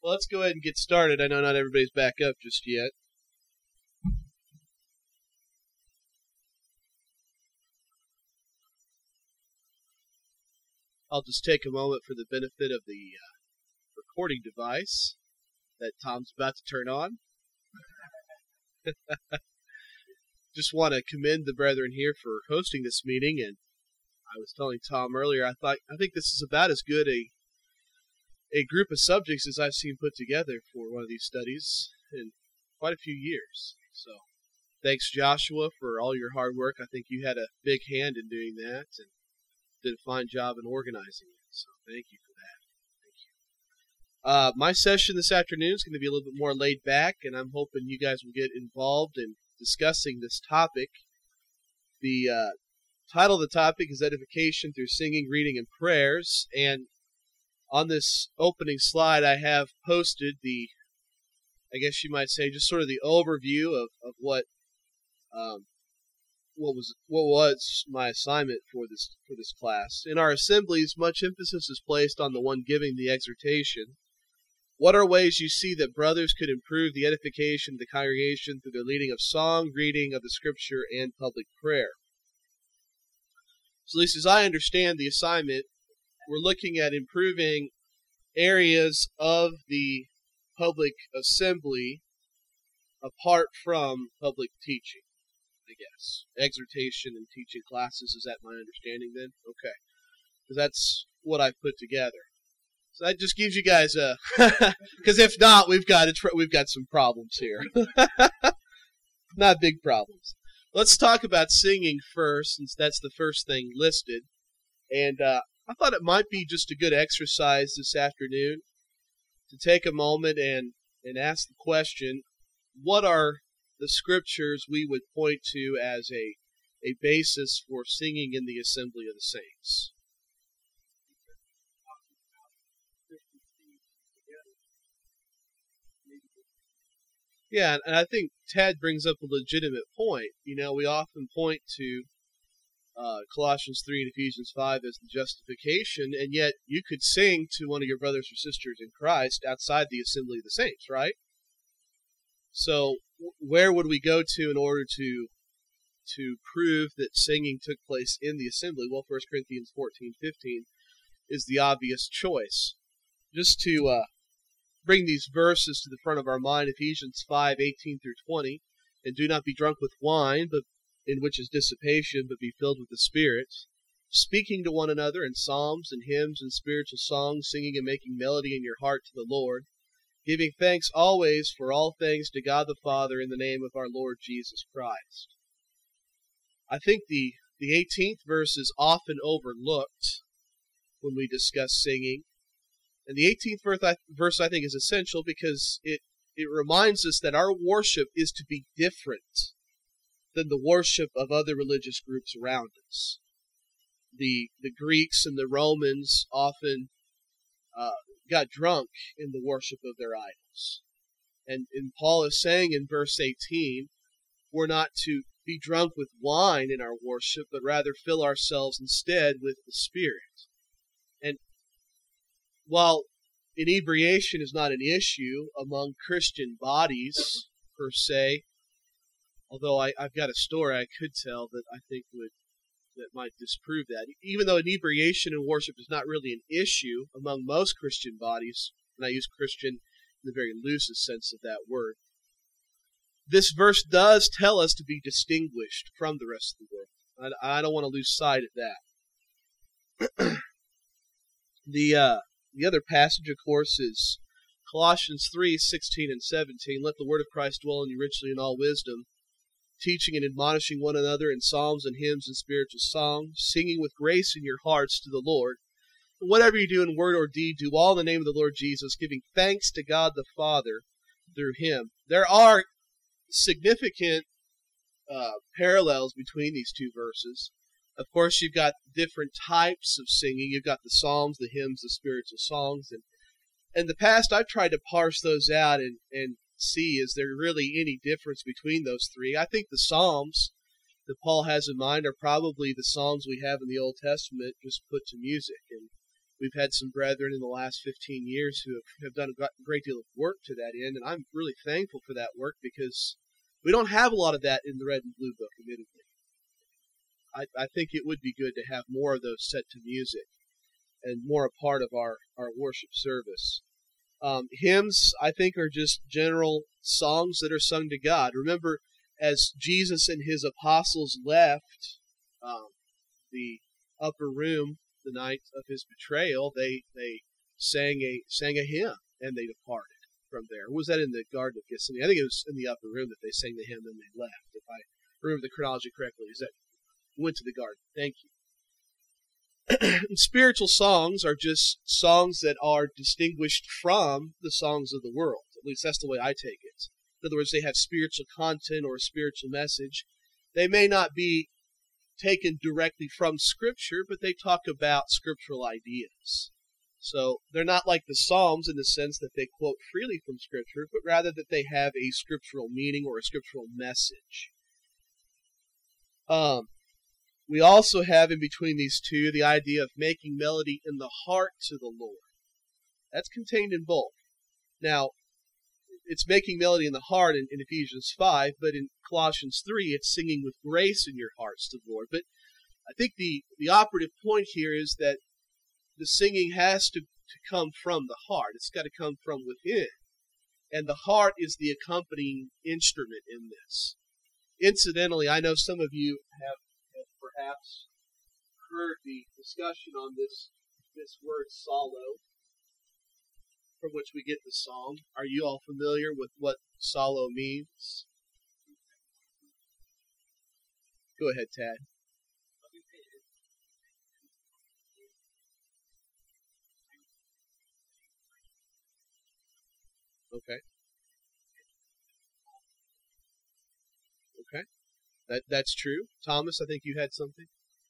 Well, let's go ahead and get started. I know not everybody's back up just yet. I'll just take a moment for the benefit of the recording device that Tom's about to turn on. Just want to commend the brethren here for hosting this meeting, and I was telling Tom earlier, I think this is about as good a group of subjects as I've seen put together for one of these studies in quite a few years. So thanks, Joshua, for all your hard work. I think you had a big hand in doing that and did a fine job in organizing it. So thank you for that. Thank you. My session this afternoon is going to be a little bit more laid back, and I'm hoping you guys will get involved in discussing this topic. The title of the topic is Edification Through Singing, Reading, and Prayers, and on this opening slide I have posted I guess you might say, just sort of the overview of what was my assignment for this class. In our assemblies, much emphasis is placed on the one giving the exhortation. What are ways you see that brothers could improve the edification of the congregation through the leading of song, reading of the Scripture, and public prayer? So at least as I understand the assignment, we're looking at improving areas of the public assembly apart from public teaching, I guess. Exhortation and teaching classes, is that my understanding then? Okay. Because that's what I've put together. So that just gives you guys a... Because if not, we've got some problems here. Not big problems. Let's talk about singing first, since that's the first thing listed. And I thought it might be just a good exercise this afternoon to take a moment and ask the question, what are the scriptures we would point to as a basis for singing in the assembly of the saints? Yeah, and I think Ted brings up a legitimate point. You know, we often point to Colossians 3 and Ephesians 5 as the justification, and yet you could sing to one of your brothers or sisters in Christ outside the assembly of the saints, right? So where would we go to in order to prove that singing took place in the assembly? Well, 1 Corinthians 14:15 is the obvious choice. Just to bring these verses to the front of our mind, Ephesians 5:18 through 20, and do not be drunk with wine, but in which is dissipation, but be filled with the Spirit, speaking to one another in psalms and hymns and spiritual songs, singing and making melody in your heart to the Lord, giving thanks always for all things to God the Father in the name of our Lord Jesus Christ. I think the 18th verse is often overlooked when we discuss singing. And the 18th verse I think is essential because it reminds us that our worship is to be different than the worship of other religious groups around us. The Greeks and the Romans often got drunk in the worship of their idols. And Paul is saying in verse 18, we're not to be drunk with wine in our worship, but rather fill ourselves instead with the Spirit. And while inebriation is not an issue among Christian bodies per se, although I've got a story I could tell that I think that might disprove that. Even though inebriation in worship is not really an issue among most Christian bodies, and I use Christian in the very loosest sense of that word, this verse does tell us to be distinguished from the rest of the world. I don't want to lose sight of that. The other passage, of course, is Colossians 3:16 and 17. Let the word of Christ dwell in you richly in all wisdom, teaching and admonishing one another in psalms and hymns and spiritual songs, singing with grace in your hearts to the Lord. And whatever you do in word or deed, do all in the name of the Lord Jesus, giving thanks to God the Father through Him. There are significant parallels between these two verses. Of course, you've got different types of singing. You've got the psalms, the hymns, the spiritual songs. And in the past, I've tried to parse those out and see, is there really any difference between those three? I think the psalms that Paul has in mind are probably the psalms we have in the Old Testament just put to music. And We've had some brethren in the last 15 years who have done a great deal of work to that end, and I'm really thankful for that work because we don't have a lot of that in the Red and Blue Book, admittedly. I think it would be good to have more of those set to music and more a part of our worship service. Hymns, I think, are just general songs that are sung to God. Remember, as Jesus and his apostles left the upper room the night of his betrayal, they sang a hymn, and they departed from there. Or was that in the Garden of Gethsemane? I think it was in the upper room that they sang the hymn and they left, if I remember the chronology correctly. Is that went to the garden? Thank you. Spiritual songs are just songs that are distinguished from the songs of the world. At least that's the way I take it. In other words, they have spiritual content or a spiritual message. They may not be taken directly from Scripture, but they talk about scriptural ideas. So they're not like the Psalms in the sense that they quote freely from Scripture, but rather that they have a scriptural meaning or a scriptural message. We also have in between these two the idea of making melody in the heart to the Lord. That's contained in both. Now, it's making melody in the heart in Ephesians 5, but in Colossians 3, it's singing with grace in your hearts to the Lord. But I think the operative point here is that the singing has to come from the heart. It's got to come from within. And the heart is the accompanying instrument in this. Incidentally, I know some of you have perhaps heard the discussion on this word psallo, from which we get the song. Are you all familiar with what psallo means? Go ahead, Tad. Okay. Okay. That's true. Thomas, I think you had something.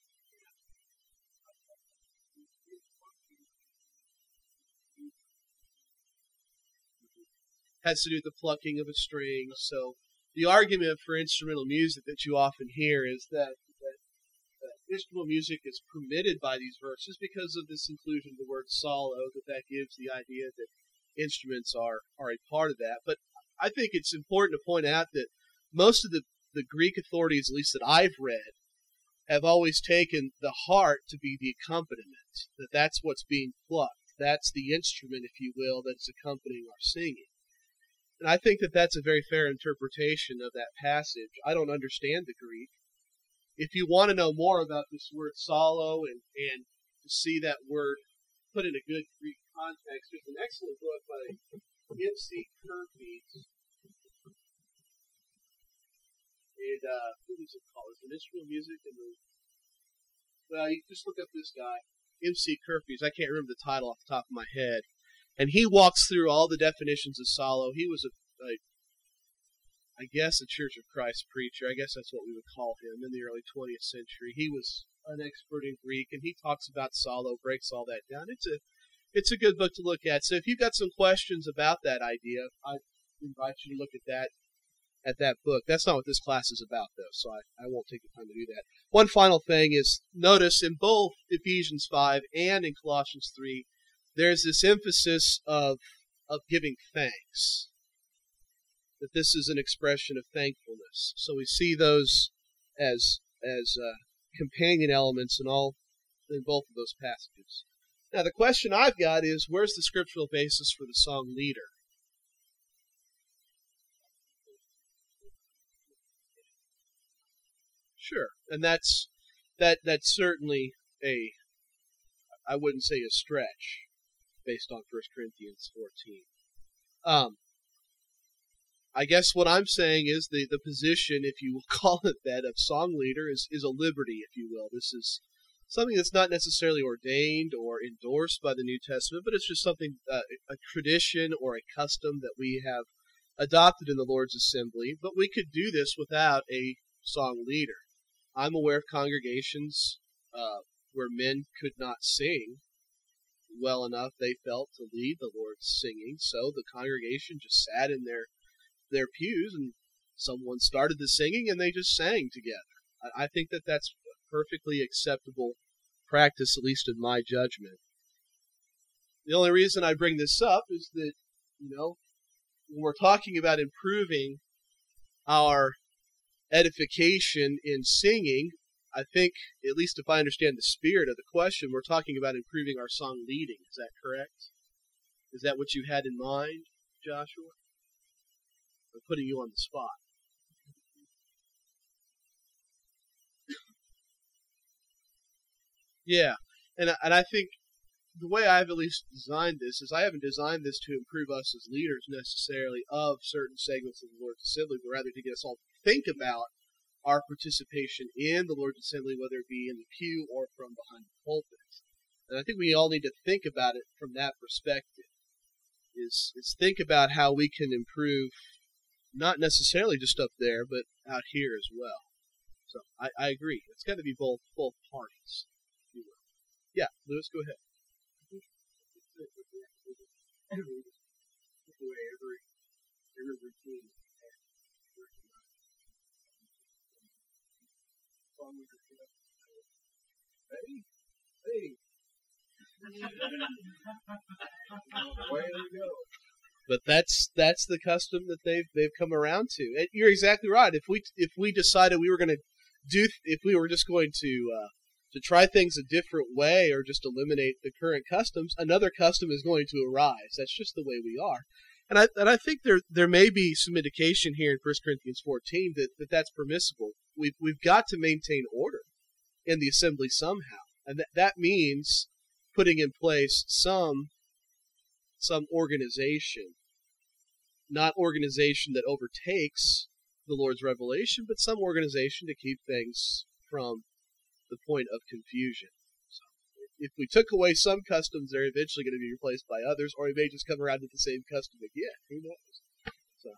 Has to do with the plucking of a string. So the argument for instrumental music that you often hear is that instrumental music is permitted by these verses because of this inclusion of the word psallo, that gives the idea that instruments are a part of that. But I think it's important to point out that most of the Greek authorities, at least that I've read, have always taken the heart to be the accompaniment, that's what's being plucked. That's the instrument, if you will, that's accompanying our singing. And I think that that's a very fair interpretation of that passage. I don't understand the Greek. If you want to know more about this word psallo and to see that word put in a good Greek context, there's an excellent book by M.C. Curfews. And what is it called? Is it instrumental music? Well, you just look up this guy, M.C. Curfews. I can't remember the title off the top of my head. And he walks through all the definitions of psallo. He was I guess a Church of Christ preacher. I guess that's what we would call him in the early 20th century. He was an expert in Greek, and he talks about psallo, breaks all that down. It's a good book to look at. So if you've got some questions about that idea, I invite you to look at that book. That's not what this class is about, though, so I won't take the time to do that. One final thing is, notice in both Ephesians 5 and in Colossians 3, there's this emphasis of giving thanks, that this is an expression of thankfulness. So we see those as companion elements in both of those passages. Now the question I've got is, where's the scriptural basis for the song leader? Sure, and that's certainly I wouldn't say a stretch based on 1 Corinthians 14. I guess what I'm saying is the position, if you will call it that, of song leader is a liberty, if you will. This is something that's not necessarily ordained or endorsed by the New Testament, but it's just something, a tradition or a custom that we have adopted in the Lord's assembly. But we could do this without a song leader. I'm aware of congregations where men could not sing well enough, they felt, to lead the Lord's singing, so the congregation just sat in their pews and someone started the singing and they just sang together. I think that that's a perfectly acceptable practice, at least in my judgment. The only reason I bring this up is that, when we're talking about improving our edification in singing, I think, at least if I understand the spirit of the question, we're talking about improving our song leading. Is that correct? Is that what you had in mind, Joshua? I'm putting you on the spot. Yeah, and I think the way I've at least designed this is I haven't designed this to improve us as leaders necessarily of certain segments of the Lord's Assembly, but rather to get us all to think about our participation in the Lord's Assembly, whether it be in the pew or from behind the pulpit. And I think we all need to think about it from that perspective, is think about how we can improve, not necessarily just up there, but out here as well. So I agree. It's got to be both parties. Yeah, Lewis, go ahead. Every routine. Hey. Way to go. But that's the custom that they've come around to. And you're exactly right. If we decided we were going to if we were just going to try things a different way or just eliminate the current customs, another custom is going to arise. That's just the way we are. And I think there may be some indication here in 1 Corinthians 14 that's permissible. We've got to maintain order in the assembly somehow. And that means putting in place some organization, not organization that overtakes the Lord's revelation, but some organization to keep things from the point of confusion. So if we took away some customs, they're eventually going to be replaced by others, or we may just come around to the same custom again. Who knows? So.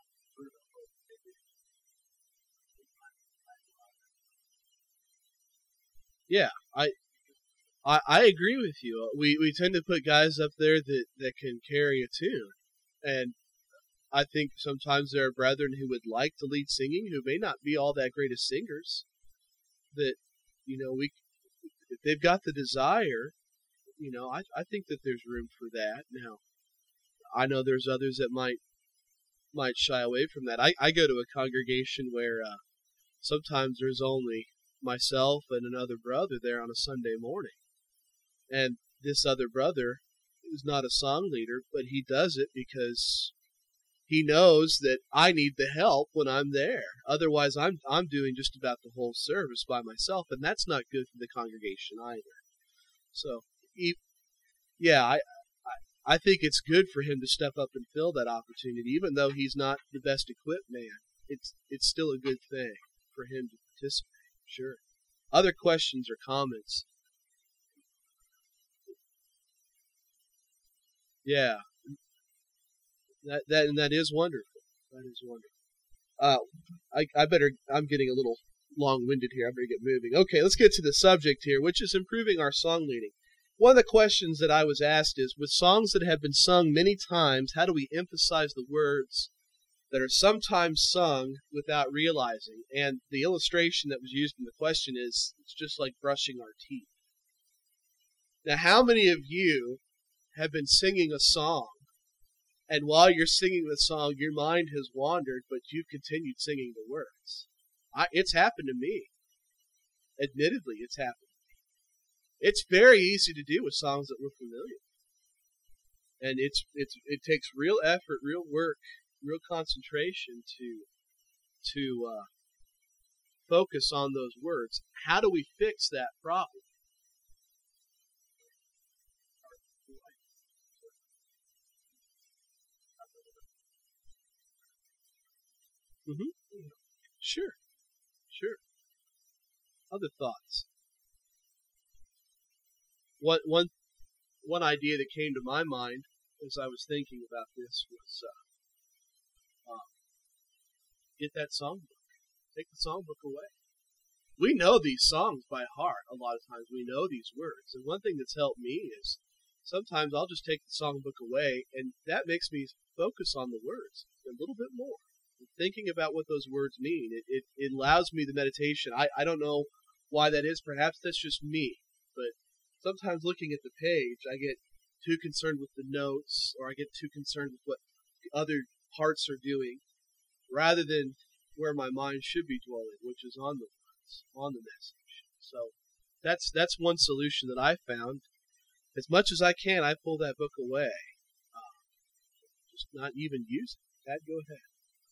Yeah, I agree with you. We tend to put guys up there that can carry a tune, and I think sometimes there are brethren who would like to lead singing who may not be all that great as singers. That if they've got the desire, I think that there's room for that. Now, I know there's others that might shy away from that. I go to a congregation where sometimes there's only myself and another brother there on a Sunday morning. And this other brother is not a song leader, but he does it because he knows that I need the help when I'm there. Otherwise, I'm doing just about the whole service by myself, and that's not good for the congregation either. So, yeah, I think it's good for him to step up and fill that opportunity, even though he's not the best equipped man. It's still a good thing for him to participate. Sure. Other questions or comments? Yeah. That is wonderful. That is wonderful. I'm getting a little long-winded here. I better get moving. Okay, let's get to the subject here, which is improving our song leading. One of the questions that I was asked is, with songs that have been sung many times, how do we emphasize the words that are sometimes sung without realizing? And the illustration that was used in the question is, it's just like brushing our teeth. Now, how many of you have been singing a song, and while you're singing the song, your mind has wandered, but you've continued singing the words? It's happened to me. Admittedly, it's happened to me. It's very easy to do with songs that we're familiar with. And it takes real effort, real work, real concentration to focus on those words. How do we fix that problem? Mm-hmm. Sure. Other thoughts? One idea that came to my mind as I was thinking about this was get that songbook. Take the songbook away. We know these songs by heart a lot of times. We know these words. And one thing that's helped me is sometimes I'll just take the songbook away, and that makes me focus on the words a little bit more. Thinking about what those words mean. It allows me the meditation. I don't know why that is. Perhaps that's just me. But sometimes looking at the page, I get too concerned with the notes, or I get too concerned with what other parts are doing, rather than where my mind should be dwelling, which is on the words, on the message. So that's one solution that I found. As much as I can, I pull that book away. Just not even use it. Dad, go ahead.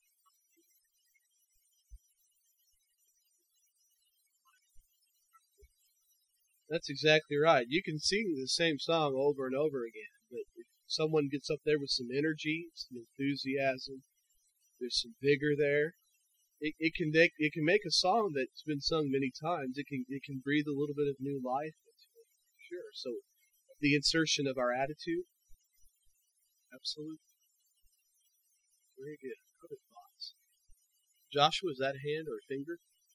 That's exactly right. You can sing the same song over and over again, but if someone gets up there with some energy, some enthusiasm, there's some vigor there, it can make a song that's been sung many times. It can breathe a little bit of new life into it, for sure. So the insertion of our attitude, absolutely, very good. Other thoughts? Joshua, is that a hand or a finger?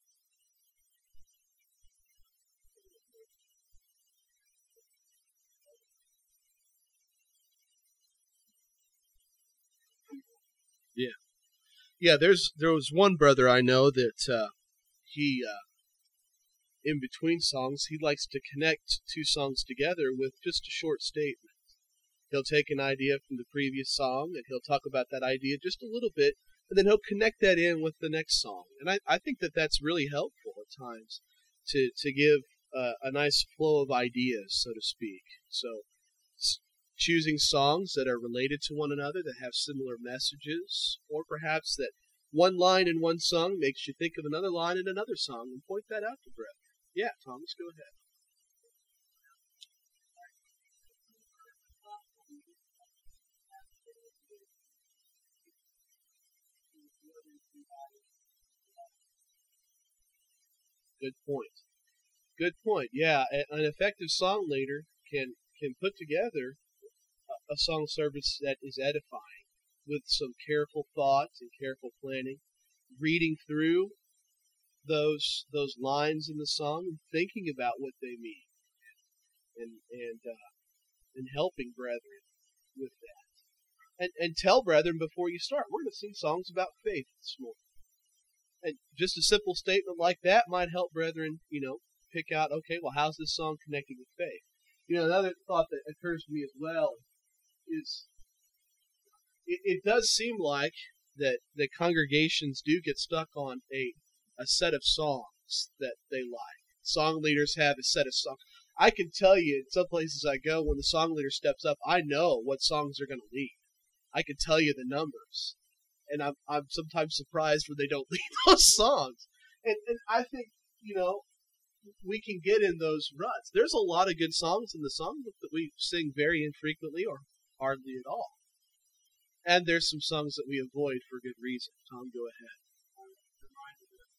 Yeah, yeah. There was one brother I know that he in between songs he likes to connect two songs together with just a short statement. He'll take an idea from the previous song and he'll talk about that idea just a little bit, and then he'll connect that in with the next song. And I think that that's really helpful at times to give a nice flow of ideas, so to speak. So choosing songs that are related to one another, that have similar messages, or perhaps that one line in one song makes you think of another line in another song, and point that out to brethren. Yeah, Thomas, go ahead. Good point. Good point. Yeah, an effective song leader can put together a song service that is edifying, with some careful thoughts and careful planning, reading through those lines in the song and thinking about what they mean, and helping brethren with that. And tell brethren before you start, we're going to sing songs about faith this morning. And just a simple statement like that might help brethren, pick out, okay, well, how's this song connected with faith? Another thought that occurs to me as well is it does seem like that congregations do get stuck on a set of songs that they like. Song leaders have a set of songs. I can tell you in some places I go, when the song leader steps up, I know what songs are going to lead. I can tell you the numbers. And I'm sometimes surprised when they don't lead those songs. And I think, we can get in those ruts. There's a lot of good songs in the songbook that we sing very infrequently or hardly at all. And there's some songs that we avoid for good reason. Tom, go ahead.